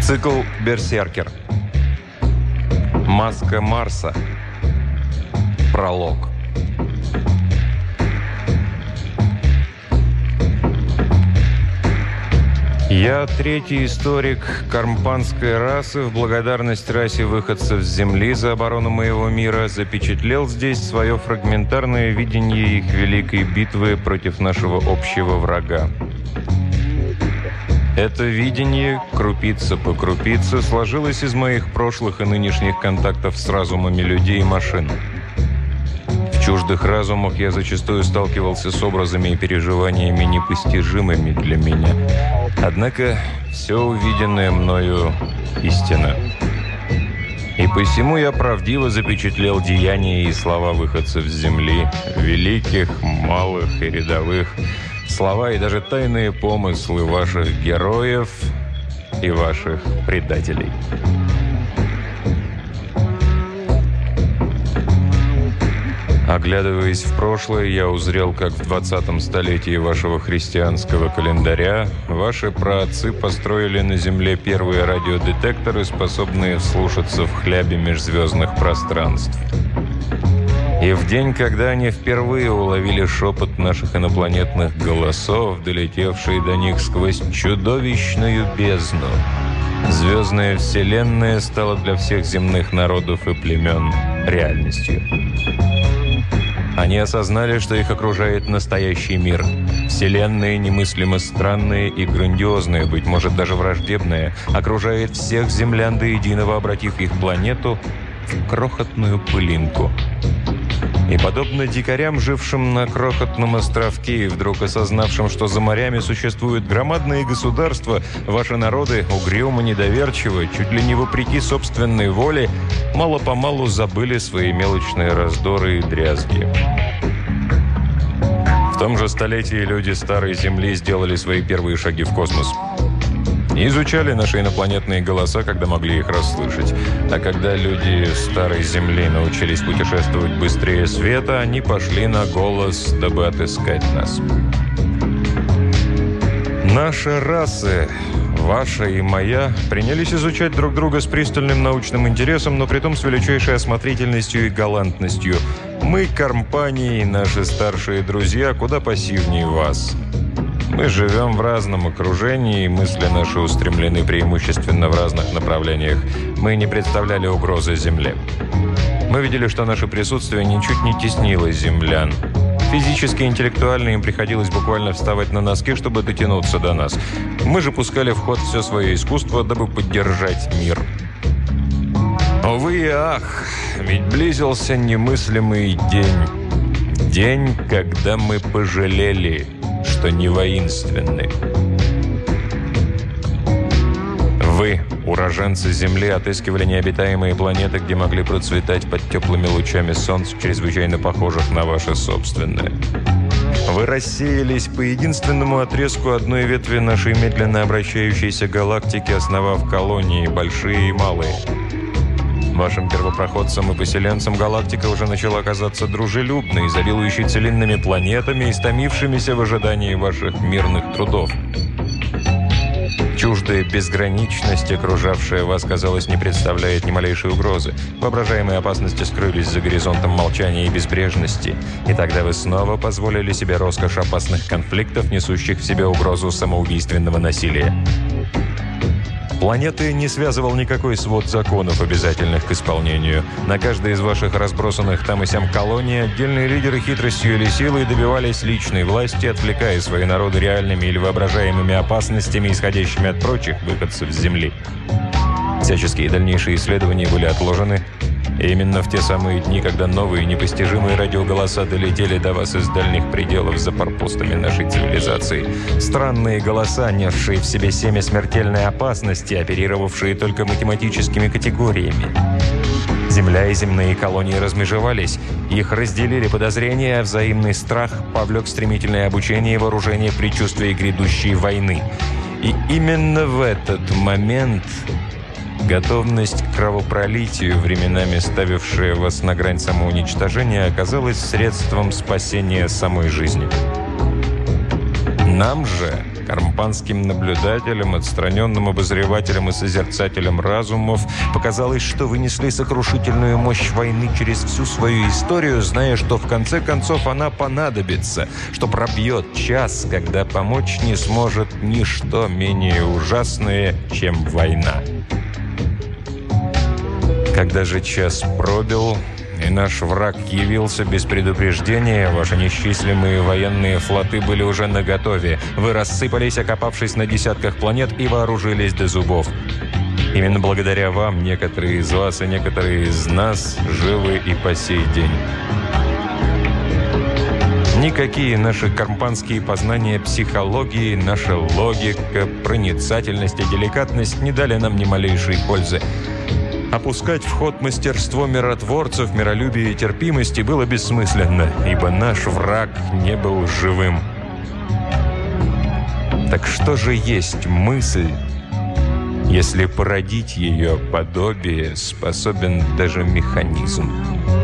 Цикл «Берсеркер». Маска Марса. Пролог. Я третий историк кармпанской расы, в благодарность расе выходцев с Земли за оборону моего мира, запечатлел здесь свое фрагментарное видение их великой битвы против нашего общего врага. Это видение, крупица по крупице, сложилось из моих прошлых и нынешних контактов с разумами людей и машин. В чуждых разумах я зачастую сталкивался с образами и переживаниями непостижимыми для меня. Однако все увиденное мною истина. И посему я правдиво запечатлел деяния и слова выходцев с земли, великих, малых и рядовых, слова и даже тайные помыслы ваших героев и ваших предателей. Оглядываясь в прошлое, я узрел, как в 20-м столетии вашего христианского календаря ваши праотцы построили на Земле первые радиодетекторы, способные вслушаться в хлябе межзвездных пространств. И в день, когда они впервые уловили шепот наших инопланетных голосов, долетевший до них сквозь чудовищную бездну, звездная вселенная стала для всех земных народов и племен реальностью. Они осознали, что их окружает настоящий мир. Вселенная, немыслимо странная и грандиозная, быть может, даже враждебная, окружает всех землян до единого, обратив их планету в крохотную пылинку. И подобно дикарям, жившим на крохотном островке и вдруг осознавшим, что за морями существуют громадные государства, ваши народы, угрюмо, недоверчиво, чуть ли не вопреки собственной воле, мало-помалу забыли свои мелочные раздоры и дрязги. В том же столетии люди Старой Земли сделали свои первые шаги в космос. Изучали наши инопланетные голоса, когда могли их расслышать. А когда люди Старой Земли научились путешествовать быстрее света, они пошли на голос, дабы отыскать нас. Наши расы, ваша и моя, принялись изучать друг друга с пристальным научным интересом, но притом с величайшей осмотрительностью и галантностью. Мы, кармпании, наши старшие друзья, куда пассивнее вас. Мы живем в разном окружении, и мысли наши устремлены преимущественно в разных направлениях. Мы не представляли угрозы Земле. Мы видели, что наше присутствие ничуть не теснило землян. Физически и интеллектуально им приходилось буквально вставать на носки, чтобы дотянуться до нас. Мы же пускали в ход все свое искусство, дабы поддержать мир. Увы и ах, ведь близился немыслимый день. День, когда мы пожалели, что не воинственны. Вы, уроженцы Земли, отыскивали необитаемые планеты, где могли процветать под теплыми лучами солнца, чрезвычайно похожих на ваши собственные. Вы рассеялись по единственному отрезку одной ветви нашей медленно обращающейся галактики, основав колонии, большие и малые. Вашим первопроходцам и поселенцам галактика уже начала казаться дружелюбной, изобилующей целинными планетами, истомившимися в ожидании ваших мирных трудов. Чуждая безграничность, окружавшая вас, казалось, не представляет ни малейшей угрозы. Воображаемые опасности скрылись за горизонтом молчания и безбрежности. И тогда вы снова позволили себе роскошь опасных конфликтов, несущих в себе угрозу самоубийственного насилия. Планеты не связывал никакой свод законов, обязательных к исполнению. На каждой из ваших разбросанных там и сям колоний отдельные лидеры хитростью или силой добивались личной власти, отвлекая свои народы реальными или воображаемыми опасностями, исходящими от прочих выходцев с Земли. Всяческие дальнейшие исследования были отложены. И именно в те самые дни, когда новые непостижимые радиоголоса долетели до вас из дальних пределов за форпостами нашей цивилизации. Странные голоса, несшие в себе семя смертельной опасности, оперировавшие только математическими категориями. Земля и земные колонии размежевались. Их разделили подозрения, а взаимный страх повлек стремительное обучение и вооружение в предчувствии грядущей войны. И именно в этот момент готовность к кровопролитию, временами ставившая вас на грань самоуничтожения, оказалась средством спасения самой жизни. Нам же, кармпанским наблюдателям, отстраненным обозревателям и созерцателям разумов, показалось, что вынесли сокрушительную мощь войны через всю свою историю, зная, что в конце концов она понадобится, что пробьет час, когда помочь не сможет ничто менее ужасное, чем война. Когда же час пробил, и наш враг явился без предупреждения, ваши неисчислимые военные флоты были уже наготове. Вы рассыпались, окопавшись на десятках планет, и вооружились до зубов. Именно благодаря вам некоторые из вас и некоторые из нас живы и по сей день. Никакие наши кармпанские познания психологии, наша логика, проницательность и деликатность не дали нам ни малейшей пользы. Опускать в ход мастерство миротворцев, миролюбия и терпимости было бессмысленно, ибо наш враг не был живым. Так что же есть мысль, если породить ее подобие способен даже механизм?